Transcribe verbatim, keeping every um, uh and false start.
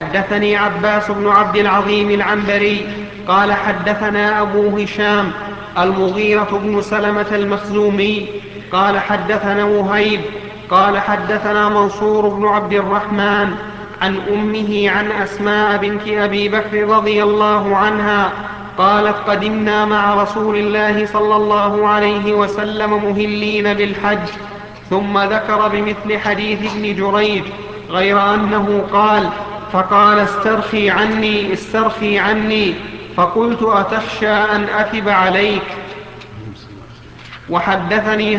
حدثني عباس بن عبد العظيم العنبري قال حدثنا أبو هشام المغيرة بن سلمة المخزومي قال حدثنا وهيب قال حدثنا منصور بن عبد الرحمن عن أمه عن أسماء بنت أبي بكر رضي الله عنها قالت قدمنا مع رسول الله صلى الله عليه وسلم مهلين بالحج. ثم ذكر بمثل حديث ابن جريج غير أنه قال فقال استرخي عني استرخي عني فقلت أتخشى أن أثب عليك. وحدثني